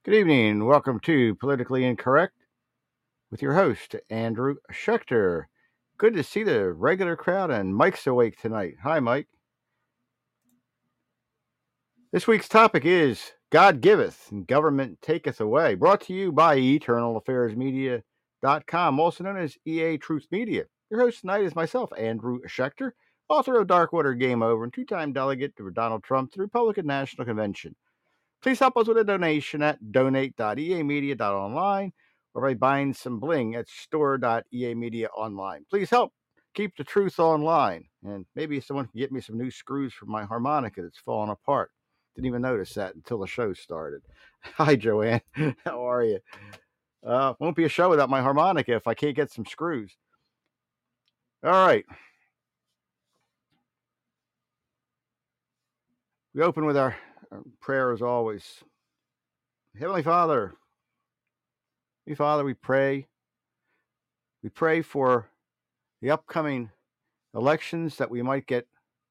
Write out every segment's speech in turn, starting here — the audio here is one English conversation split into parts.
Good evening. Welcome to Politically Incorrect with your host, Andrew Schechter. Good to see the regular crowd, and Mike's awake tonight. Hi, Mike. This week's topic is God giveth and government taketh away. Brought to you by EternalAffairsMedia.com, also known as EA Truth Media. Your host tonight is myself, Andrew Schechter, author of Darkwater Game Over and two-time delegate to Donald Trump to the Republican National Convention. Please help us with a donation at donate.eamedia.online or by buying some bling at store.eamediaonline. Please help keep the truth online. And maybe someone can get me some new screws for my harmonica that's falling apart. Didn't even notice that until the show started. Hi, Joanne. How are you? Won't be a show without my harmonica if I can't get some screws. All right. We open with our prayer as always. Heavenly Father, we pray. We pray for the upcoming elections that we might get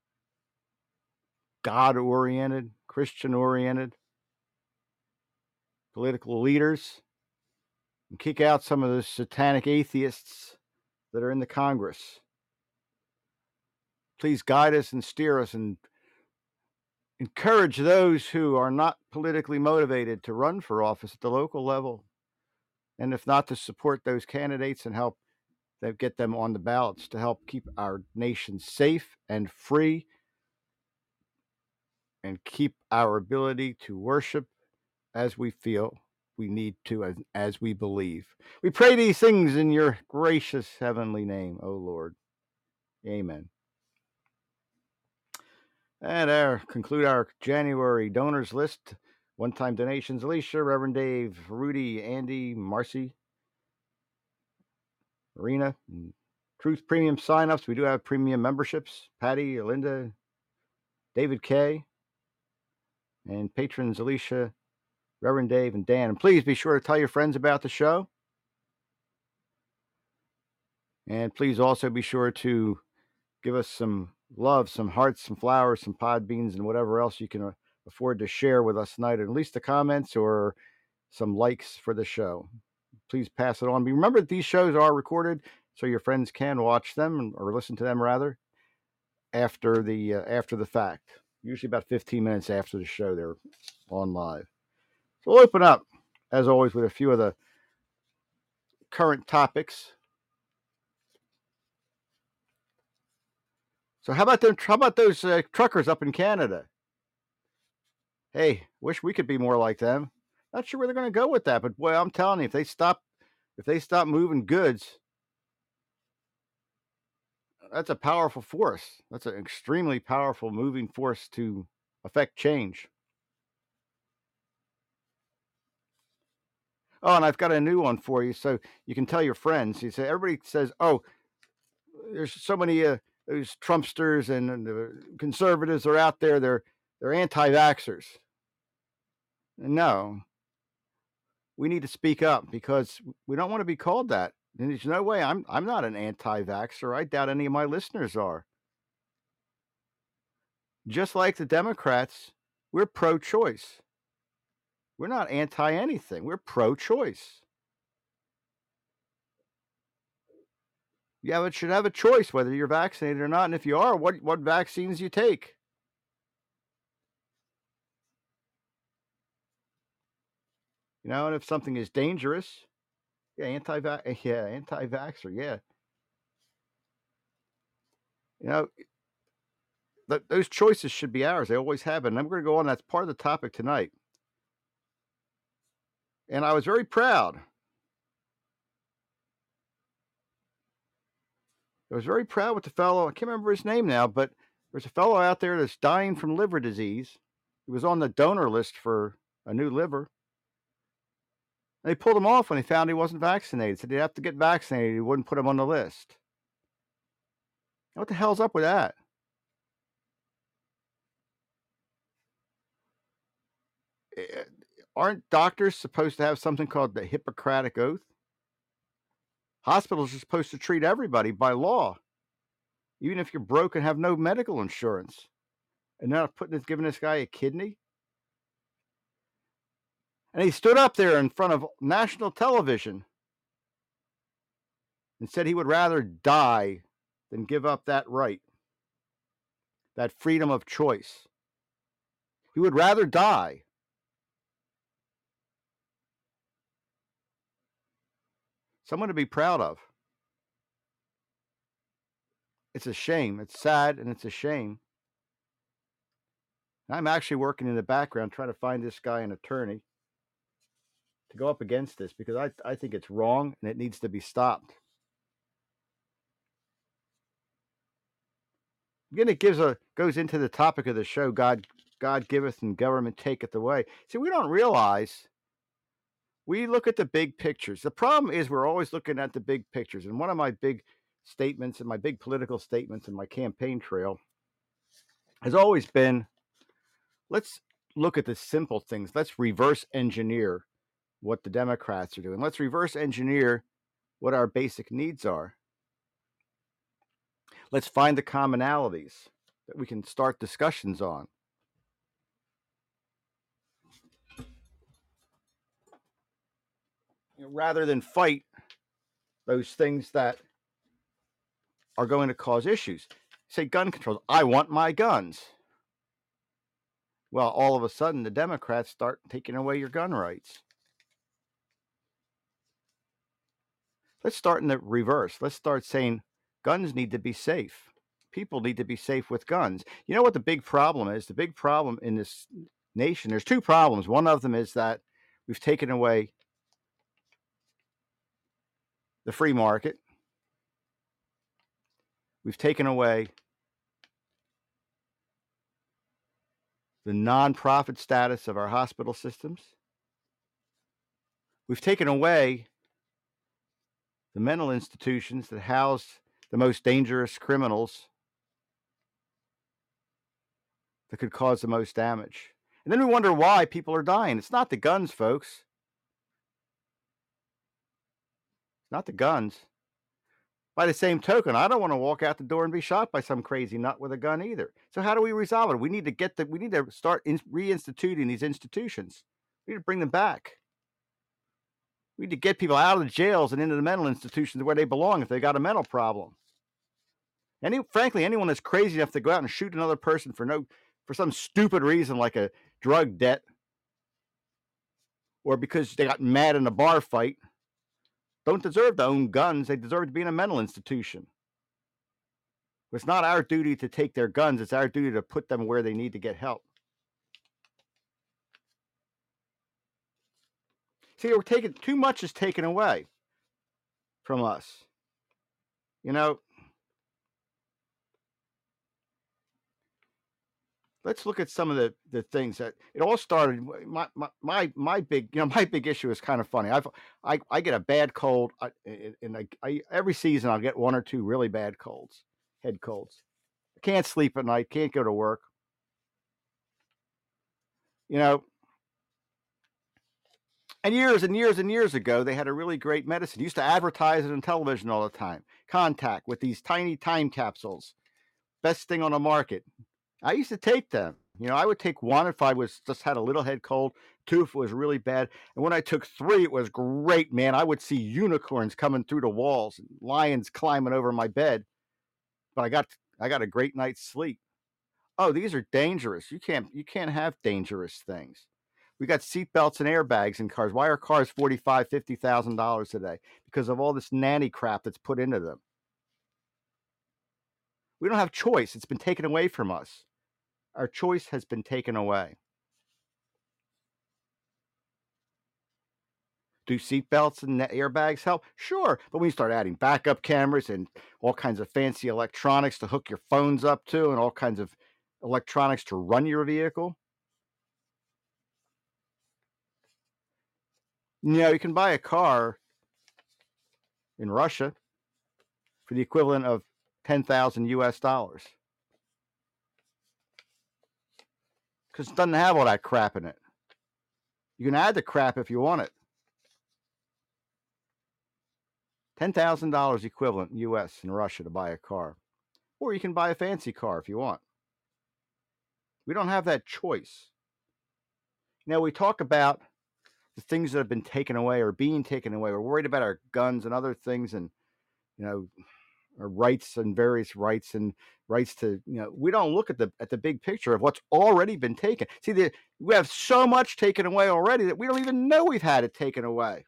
God-oriented, Christian-oriented political leaders and kick out some of the satanic atheists that are in the Congress. Please guide us and steer us and encourage those who are not politically motivated to run for office at the local level. And if not, to support those candidates and help them get them on the ballots to help keep our nation safe and free and keep our ability to worship as we feel we need to, as we believe. We pray these things in your gracious heavenly name, O Lord. Amen. And conclude our January donors list. One-time donations: Alicia, Reverend Dave, Rudy, Andy, Marcy, Marina. Truth Premium signups. We do have premium memberships: Patty, Linda, David K. And patrons: Alicia, Reverend Dave, and Dan. And please be sure to tell your friends about the show. And please also be sure to give us some love, some hearts, some flowers, some pod beans, and whatever else you can afford to share with us tonight, at least the comments or some likes for the show. Please pass it on. Remember that these shows are recorded, so your friends can watch them or listen to them rather after the fact. Usually about 15 minutes after the show, they're on live. So we'll open up, as always, with a few of the current topics. So how about those truckers up in Canada? Hey, wish we could be more like them. Not sure where they're going to go with that, but boy, I'm telling you, if they stop moving goods, that's a powerful force. That's an extremely powerful moving force to affect change. Oh, and I've got a new one for you, so you can tell your friends. You say everybody says, "Oh, there's so many those Trumpsters and the conservatives are out there. They're anti-vaxxers." No, we need to speak up because we don't want to be called that. And there's no way I'm not an anti-vaxxer. I doubt any of my listeners are. Just like the Democrats, we're pro-choice. We're not anti anything. We're pro-choice. You should have a choice whether you're vaccinated or not, and if you are, what vaccines you take. And if something is dangerous, yeah, anti-vaxxer, yeah. You know, those choices should be ours. They always have been. And I'm going to go on. That's part of the topic tonight. And I was very proud. I was very proud with the fellow. I can't remember his name now, but there's a fellow out there that's dying from liver disease. He was on the donor list for a new liver. They pulled him off when they found he wasn't vaccinated. Said he'd have to get vaccinated. He wouldn't put him on the list. What the hell's up with that? Aren't doctors supposed to have something called the Hippocratic Oath? Hospitals are supposed to treat everybody by law, even if you're broke and have no medical insurance. And not giving this guy a kidney. And he stood up there in front of national television and said he would rather die than give up that right, that freedom of choice. He would rather die. Someone to be proud of. It's a shame. It's sad and it's a shame. I'm actually working in the background trying to find this guy an attorney to go up against this because I think it's wrong and it needs to be stopped. Again, it goes into the topic of the show, God giveth and government taketh away. See, we don't realize, we look at the big pictures. The problem is we're always looking at the big pictures. And one of my big statements and my big political statements in my campaign trail has always been, let's look at the simple things. Let's reverse engineer what the Democrats are doing. Let's reverse engineer what our basic needs are. Let's find the commonalities that we can start discussions on. Rather than fight those things that are going to cause issues. Say gun control. I want my guns. Well, all of a sudden, the Democrats start taking away your gun rights. Let's start in the reverse. Let's start saying guns need to be safe. People need to be safe with guns. You know what the big problem is? The big problem in this nation, there's two problems. One of them is that we've taken away the free market. We've taken away the nonprofit status of our hospital systems. We've taken away the mental institutions that house the most dangerous criminals that could cause the most damage. And then we wonder why people are dying. It's not the guns, folks. It's not the guns. By the same token, I don't want to walk out the door and be shot by some crazy nut with a gun either. So how do we resolve it? We need to start reinstituting these institutions. We need to bring them back. We need to get people out of the jails and into the mental institutions where they belong if they got a mental problem. Frankly, anyone that's crazy enough to go out and shoot another person for some stupid reason like a drug debt or because they got mad in a bar fight don't deserve to own guns. They deserve to be in a mental institution. It's not our duty to take their guns. It's our duty to put them where they need to get help. See, too much is taken away from us. You know, let's look at some of the things that it all started. My big issue is kind of funny. I get a bad cold, and every season I'll get one or two really bad colds, head colds. I can't sleep at night, can't go to work. You know, and years and years and years ago, they had a really great medicine. Used to advertise it on television all the time. Contact with these tiny time capsules, best thing on the market. I used to take them. You know, I would take one if I just had a little head cold, two if it was really bad. And when I took three, it was great, man. I would see unicorns coming through the walls and lions climbing over my bed. But I got a great night's sleep. Oh, these are dangerous. You can't have dangerous things. We got seatbelts and airbags in cars. Why are cars $45,000, $50,000 today? Because of all this nanny crap that's put into them. We don't have choice. It's been taken away from us. Our choice has been taken away. Do seatbelts and airbags help? Sure, but when you start adding backup cameras and all kinds of fancy electronics to hook your phones up to and all kinds of electronics to run your vehicle, you can buy a car in Russia for the equivalent of 10,000 US dollars. Because it doesn't have all that crap in it. You can add the crap if you want it. $10,000 equivalent US in Russia to buy a car. Or you can buy a fancy car if you want. We don't have that choice. Now, we talk about the things that have been taken away or being taken away. We're worried about our guns and other things, and our rights and various rights and rights to we don't look at the big picture of what's already been taken. See, we have so much taken away already that we don't even know we've had it taken away.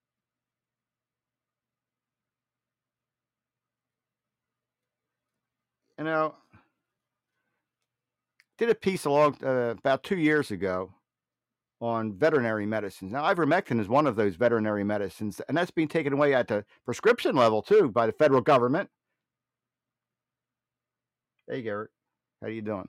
Did a piece about 2 years ago on veterinary medicines. Now, ivermectin is one of those veterinary medicines, and that's being taken away at the prescription level too by the federal government. Hey, Garrett, how you doing?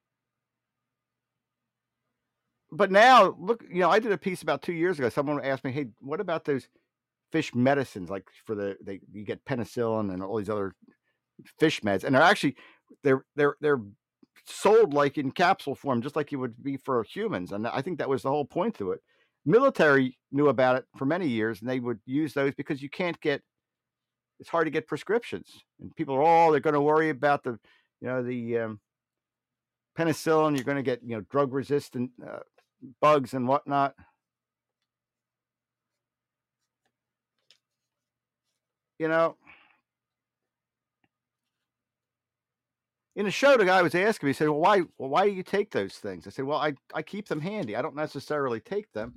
But now, look, I did a piece about 2 years ago. Someone asked me, "Hey, what about those fish medicines? Like for you get penicillin and all these other fish meds, and they're sold like in capsule form, just like you would be for humans." And I think that was the whole point to it. Military knew about it for many years, and they would use those because it's hard to get prescriptions, and people are they're going to worry about the penicillin. You're going to get drug resistant bugs and whatnot. In a show, the guy was asking me, he said, why do you take those things? I said, well, I keep them handy. I don't necessarily take them.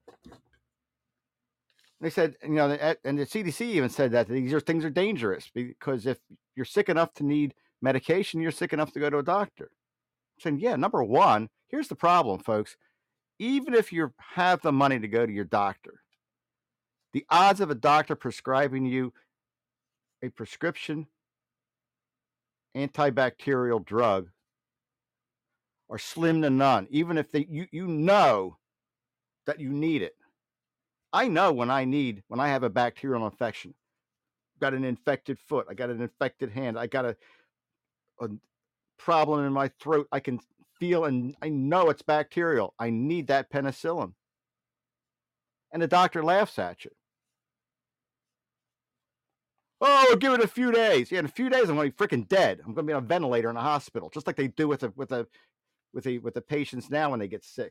They said, and the CDC even said that these things are dangerous because if you're sick enough to need medication, you're sick enough to go to a doctor. I'm saying, yeah, number one, here's the problem, folks. Even if you have the money to go to your doctor, the odds of a doctor prescribing you a prescription antibacterial drug are slim to none, even if you know that you need it. I know when I have a bacterial infection. Got an infected foot. I got an infected hand. I got a problem in my throat. I can feel and I know it's bacterial. I need that penicillin. And the doctor laughs at you. Oh, give it a few days. Yeah, in a few days I'm going to be freaking dead. I'm going to be on a ventilator in a hospital, just like they do with the patients now when they get sick.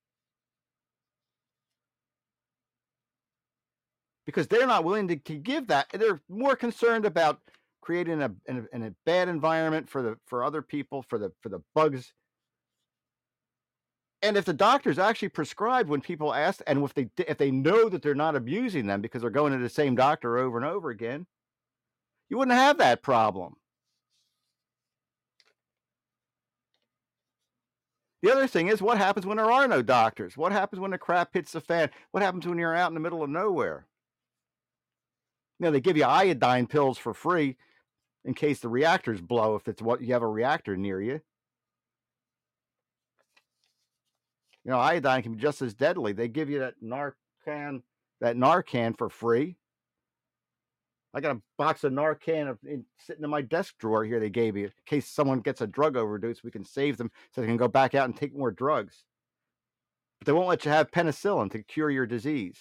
Because they're not willing to give that. They're more concerned about creating a bad environment for other people, for the bugs. And if the doctors actually prescribe when people ask, and if they know that they're not abusing them because they're going to the same doctor over and over again, you wouldn't have that problem. The other thing is, what happens when there are no doctors? What happens when the crap hits the fan? What happens when you're out in the middle of nowhere? They give you iodine pills for free in case the reactors blow, if you have a reactor near you. Iodine can be just as deadly. They give you that Narcan for free. I got a box of Narcan sitting in my desk drawer here. They gave me in case someone gets a drug overdose. We can save them so they can go back out and take more drugs. But they won't let you have penicillin to cure your disease.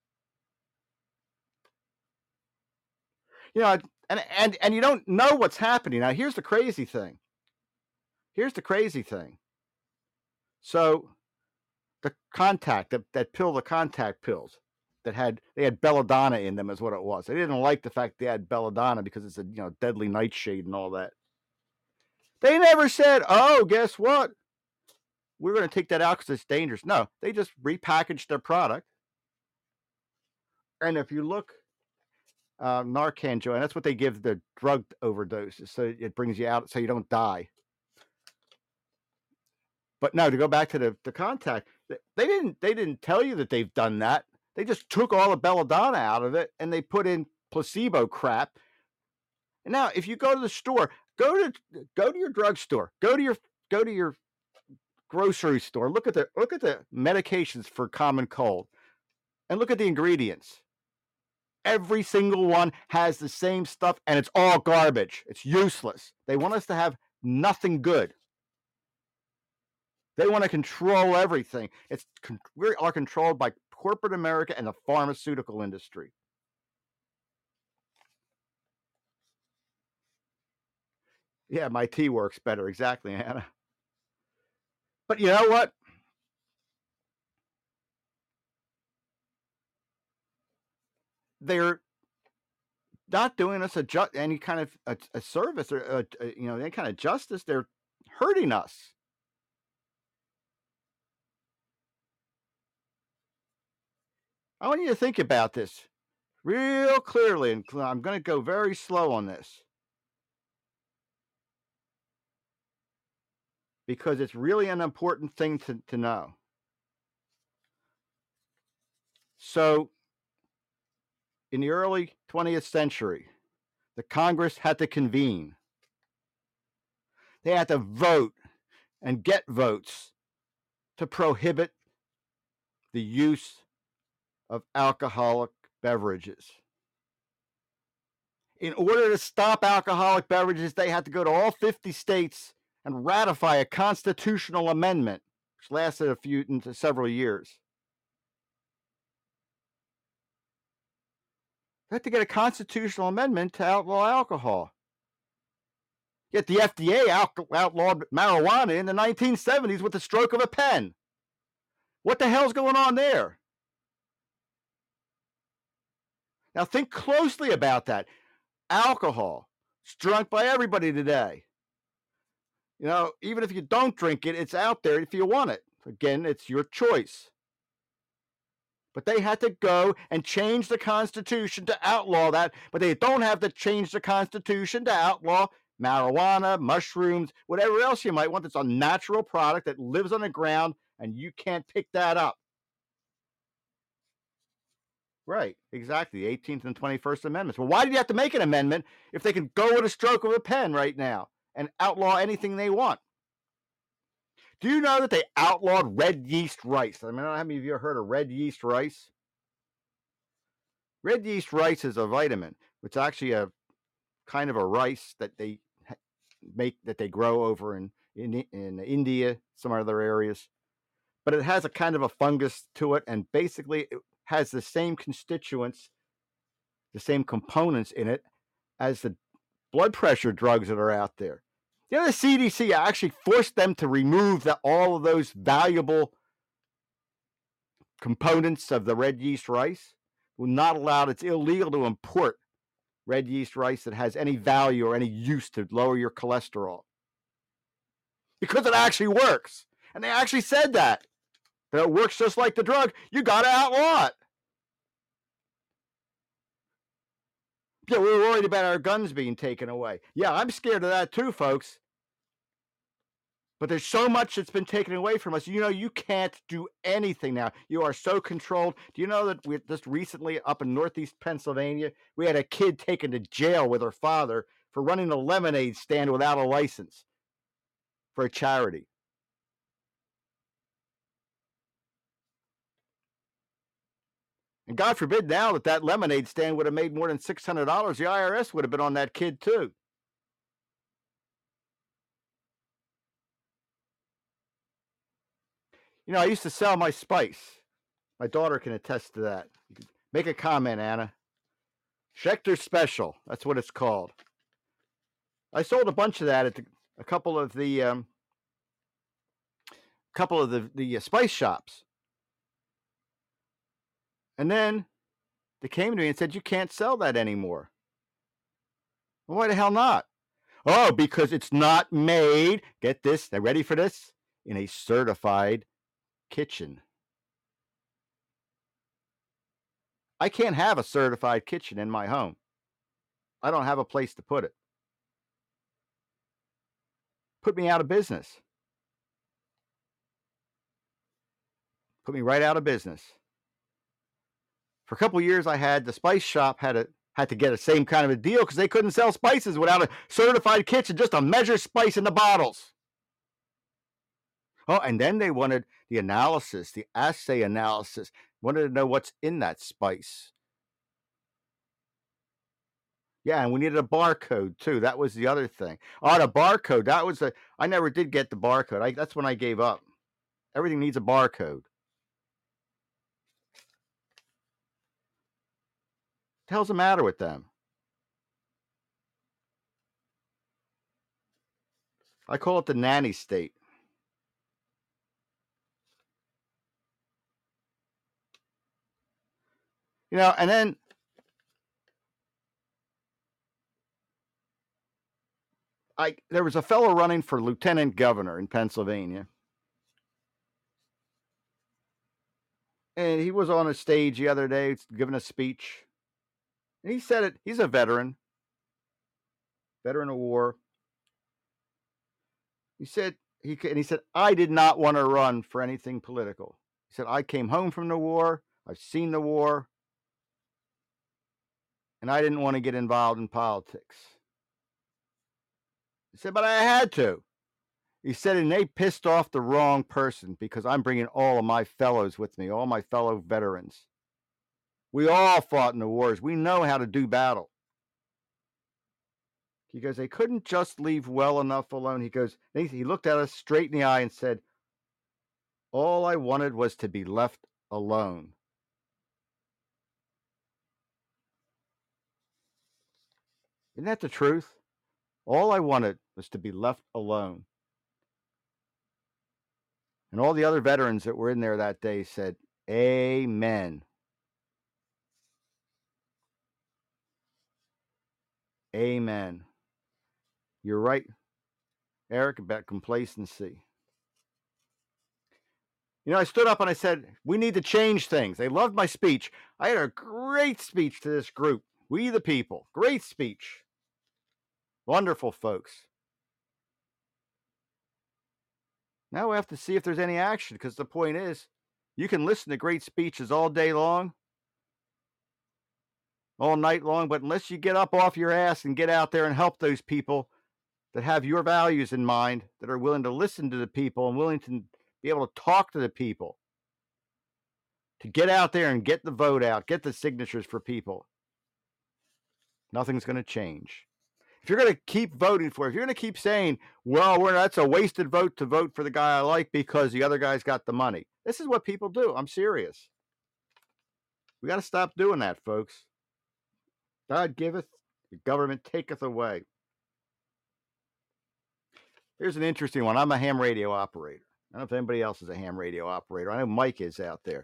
And you don't know what's happening. Now, here's the crazy thing. So the contact, that pill, the contact pills they had belladonna in them is what it was. They didn't like the fact they had belladonna because it's a deadly nightshade and all that. They never said, oh, guess what? We're going to take that out because it's dangerous. No, they just repackaged their product. And if you look, Narcan, Joe, and that's what they give the drug overdoses, so it brings you out so you don't die. But no, to go back to the contact, they didn't tell you that they've done that. They just took all the belladonna out of it and they put in placebo crap. And now, if you go to the store, go to your drugstore, go to your grocery store, look at the medications for common cold, and look at the ingredients. Every single one has the same stuff, and it's all garbage. It's useless. They want us to have nothing good. They want to control everything. We are controlled by corporate America and the pharmaceutical industry. Yeah, my tea works better. Exactly, Hannah. But you know what? they're not doing us any kind of a service or any kind of justice. They're hurting us. I want you to think about this real clearly, and I'm going to go very slow on this because it's really an important thing to know. So, in the early 20th century, the Congress had to convene. They had to vote and get votes to prohibit the use of alcoholic beverages. In order to stop alcoholic beverages, they had to go to all 50 states and ratify a constitutional amendment, which lasted several years. They had to get a constitutional amendment to outlaw alcohol. Yet the FDA outlawed marijuana in the 1970s with the stroke of a pen. What the hell's going on there? Now think closely about that. Alcohol, it's drunk by everybody today. Even if you don't drink it, it's out there if you want it. Again, it's your choice. But they had to go and change the Constitution to outlaw that, but they don't have to change the Constitution to outlaw marijuana, mushrooms, whatever else you might want that's a natural product that lives on the ground and you can't pick that up. Right, exactly. The 18th and 21st Amendments. Well, why do you have to make an amendment if they can go with a stroke of a pen right now and outlaw anything they want? Do you know that they outlawed red yeast rice? I don't know how many of you have heard of red yeast rice. Red yeast rice is a vitamin. It's actually a kind of a rice that they grow over in India, some other areas. But it has a kind of a fungus to it, and basically it has the same constituents, the same components in it as the blood pressure drugs that are out there. The CDC actually forced them to remove all of those valuable components of the red yeast rice. Will not allowed. It's illegal to import red yeast rice that has any value or any use to lower your cholesterol because it actually works. And they actually said that it works just like the drug. You got to outlaw it. Yeah, we were worried about our guns being taken away. Yeah, I'm scared of that too, folks. But there's so much that's been taken away from us. You can't do anything now. You are so controlled. Do you know that we just recently up in Northeast Pennsylvania, we had a kid taken to jail with her father for running a lemonade stand without a license for a charity. And God forbid now that lemonade stand would have made more than $600, the IRS would have been on that kid too. I used to sell my spice. My daughter can attest to that. Make a comment, Anna. Schechter Special. That's what it's called. I sold a bunch of that at a couple of the spice shops. And then they came to me and said, you can't sell that anymore. Well, why the hell not? Oh, because it's not made, get this, they're ready for this, in a certified kitchen. I can't have a certified kitchen in my home. I don't have a place to put it. Put me out of business. Put me right out of business. For a couple of years, I had the spice shop had to get the same kind of a deal because they couldn't sell spices without a certified kitchen, just to measure spice in the bottles. Oh, and then they wanted the analysis, the assay analysis, wanted to know what's in that spice. Yeah, and we needed a barcode too. That was the other thing. Oh, the barcode. I never did get the barcode. That's when I gave up. Everything needs a barcode. What the hell's the matter with them? I call it the nanny state. And then there was a fellow running for lieutenant governor in Pennsylvania. And he was on a stage the other day giving a speech. And he said it. He's a veteran of war. He said, I did not want to run for anything political. He said, I came home from the war. I've seen the war. And I didn't want to get involved in politics. He said, but I had to. He said, and they pissed off the wrong person because I'm bringing all of my fellows with me, all my fellow veterans. We all fought in the wars. We know how to do battle. He goes, they couldn't just leave well enough alone. He goes, he looked at us straight in the eye and said, all I wanted was to be left alone. Isn't that the truth? All I wanted was to be left alone. And all the other veterans that were in there that day said, amen. Amen. You're right, Eric, about complacency. You know, I stood up and I said, we need to change things. They loved my speech. I had a great speech to this group. We the people. Great speech. Wonderful folks. Now we have to see if there's any action, because the point is, you can listen to great speeches all day long, all night long, but unless you get up off your ass and get out there and help those people that have your values in mind, that are willing to listen to the people and willing to be able to talk to the people, to get out there and get the vote out, get the signatures for people, nothing's going to change. If you're going to keep voting for it, if you're going to keep saying, well, that's a wasted vote to vote for the guy I like because the other guy's got the money. This is what people do. I'm serious. We got to stop doing that, folks. God giveth, the government taketh away. Here's an interesting one. I'm a ham radio operator. I don't know if anybody else is a ham radio operator. I know Mike is out there.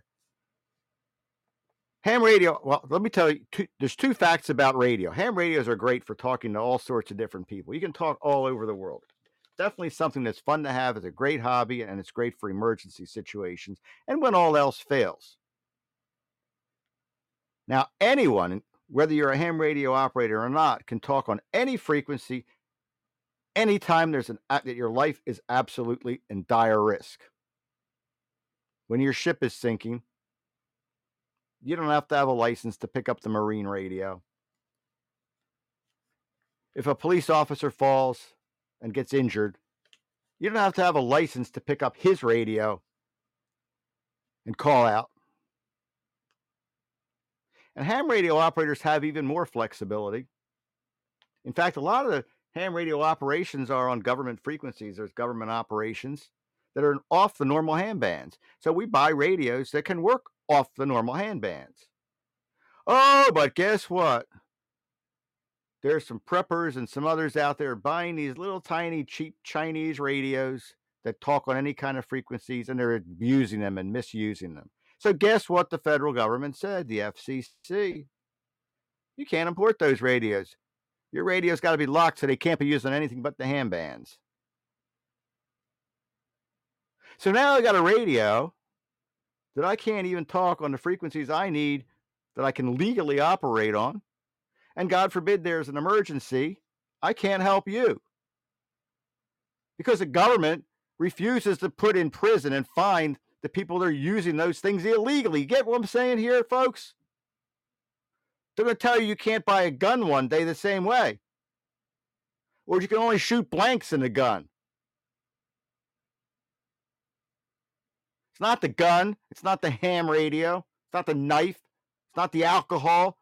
Ham radio, well, let me tell you, there's two facts about radio. Ham radios are great for talking to all sorts of different people. You can talk all over the world. Definitely something that's fun to have. It's a great hobby, and it's great for emergency situations and when all else fails. Now, anyone, whether you're a ham radio operator or not, can talk on any frequency anytime that your life is absolutely in dire risk. When your ship is sinking, you don't have to have a license to pick up the marine radio. If a police officer falls and gets injured, you don't have to have a license to pick up his radio and call out. And ham radio operators have even more flexibility. In fact, a lot of the ham radio operations are on government frequencies. There's government operations that are off the normal ham bands. So we buy radios that can work off the normal hand bands. Oh, but guess what? There's some preppers and some others out there buying these little tiny cheap Chinese radios that talk on any kind of frequencies, and they're abusing them and misusing them. So guess what the federal government said, the FCC? You can't import those radios. Your radio's got to be locked so they can't be used on anything but the ham bands. So now I got a radio that I can't even talk on the frequencies I need that I can legally operate on. And God forbid there's an emergency, I can't help you. Because the government refuses to put in prison and fine the people that are using those things illegally. Get what I'm saying here, folks? They're going to tell you can't buy a gun one day the same way. Or you can only shoot blanks in the gun. It's not the gun. It's not the ham radio. It's not the knife. It's not the alcohol.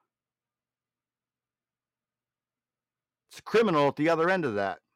It's criminal at the other end of that.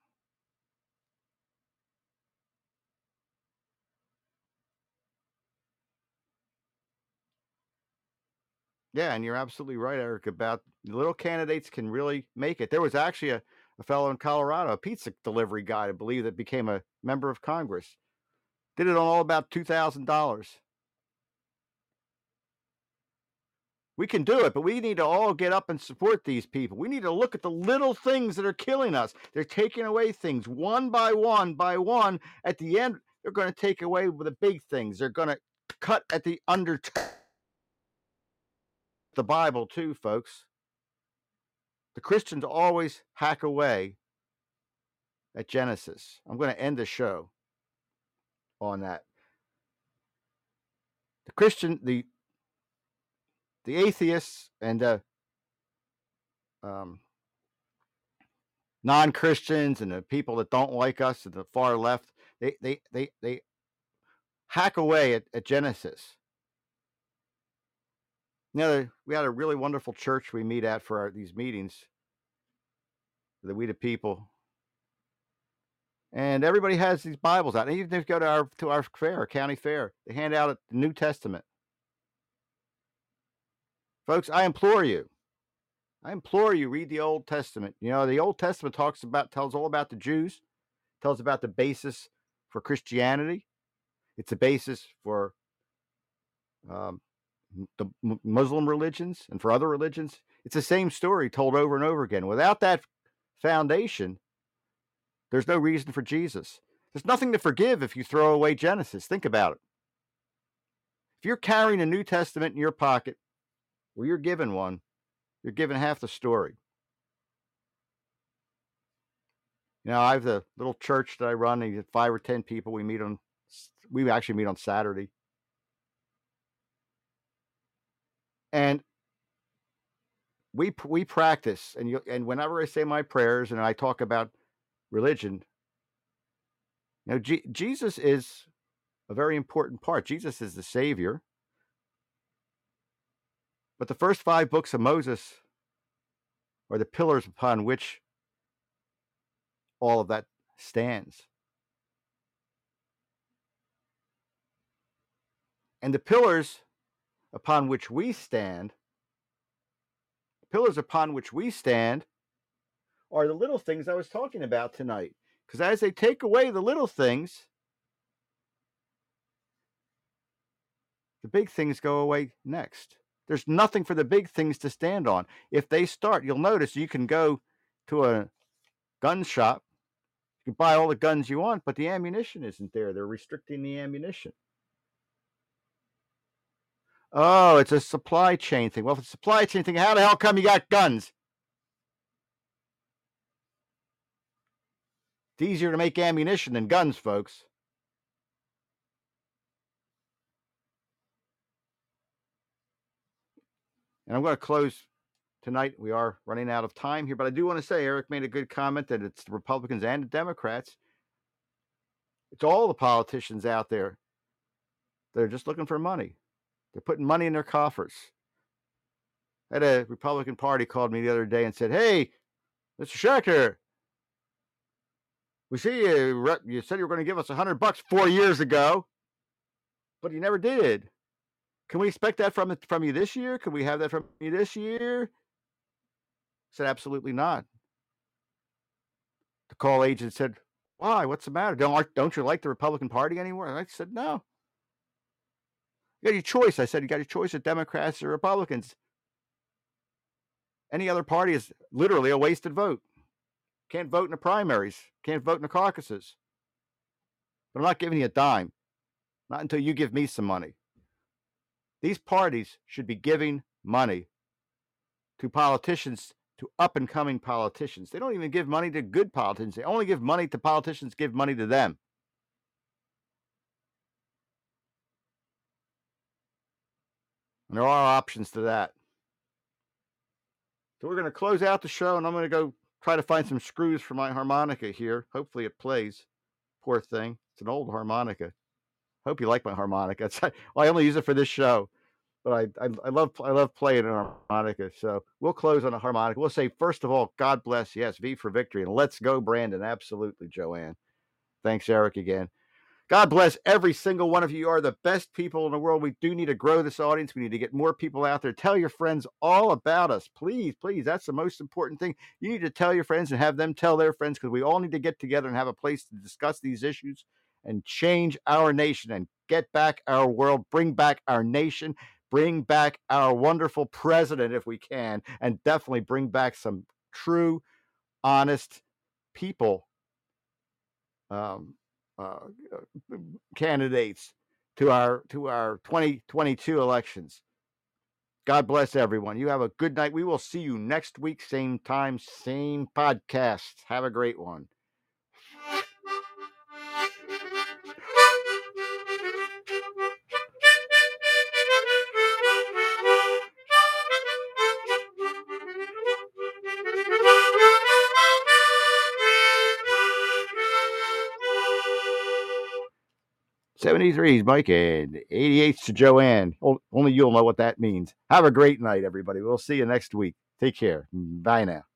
Yeah, and you're absolutely right, Eric, about little candidates can really make it. There was actually a fellow in Colorado, a pizza delivery guy, I believe, that became a member of Congress. Did it on all about $2,000. We can do it, but we need to all get up and support these people. We need to look at the little things that are killing us. They're taking away things one by one by one. At the end, they're going to take away the big things. They're going to cut at the the Bible too, folks. The Christians always hack away at Genesis. I'm going to end the show on that. The Christian, the atheists and the non-Christians and the people that don't like us at the far left, they hack away at Genesis. We had a really wonderful church we meet at for these meetings, the We the People, and everybody has these Bibles out. And even if you go to our fair, our county fair, they hand out the New Testament. Folks, I implore you, read the Old Testament. The Old Testament tells all about the Jews, tells about the basis for Christianity. It's a basis for the Muslim religions and for other religions. It's the same story told over and over again. Without that foundation, there's no reason for Jesus. There's nothing to forgive if you throw away Genesis. Think about it. If you're carrying a New Testament in your pocket, or you're given one, you're given half the story. I have the little church that I run. You get 5 or 10 people. We actually meet on Saturday. And we practice, and whenever I say my prayers and I talk about religion, Jesus is a very important part. Jesus is the Savior. But the first 5 books of Moses are the pillars upon which all of that stands. And the pillars upon which we stand are the little things I was talking about tonight. Because as they take away the little things, the big things go away next. There's nothing for the big things to stand on. If they start, you'll notice you can go to a gun shop, you can buy all the guns you want, but the ammunition isn't there. They're restricting the ammunition. Oh, it's a supply chain thing. Well, if it's a supply chain thing, how the hell come you got guns? It's easier to make ammunition than guns, folks. And I'm going to close tonight. We are running out of time here, but I do want to say Eric made a good comment that it's the Republicans and the Democrats. It's all the politicians out there that are just looking for money. They're putting money in their coffers. I had a Republican Party called me the other day and said, "Hey, Mr. Schechter, we see you said you were going to give us $100 4 years ago, but you never did. Can we expect that from you this year? Can we have that from you this year?" I said, "Absolutely not." The call agent said, "Why? What's the matter? Don't you like the Republican Party anymore?" And I said, "No. You got your choice." I said, "You got your choice of Democrats or Republicans. Any other party is literally a wasted vote. Can't vote in the primaries. Can't vote in the caucuses. But I'm not giving you a dime. Not until you give me some money." These parties should be giving money to politicians, to up-and-coming politicians. They don't even give money to good politicians. They only give money to politicians, give money to them. And there are options to that. So we're going to close out the show, and I'm going to go try to find some screws for my harmonica here. Hopefully it plays. Poor thing. It's an old harmonica. Hope you like my harmonica. I only use it for this show, but I love playing an harmonica. So we'll close on a harmonica. We'll say, first of all, God bless. Yes, V for victory. And let's go, Brandon. Absolutely, Joanne. Thanks, Eric, again. God bless every single one of you. You are the best people in the world. We do need to grow this audience. We need to get more people out there. Tell your friends all about us. Please, please. That's the most important thing. You need to tell your friends and have them tell their friends, because we all need to get together and have a place to discuss these issues and change our nation and get back our world, bring back our nation, bring back our wonderful president if we can, and definitely bring back some true, honest people, um, candidates to our 2022 elections. God bless everyone. You have a good night. We will see you next week, same time, same podcast. Have a great one. '73's Mike and 88's to Joanne. Only you'll know what that means. Have a great night, everybody. We'll see you next week. Take care. Bye now.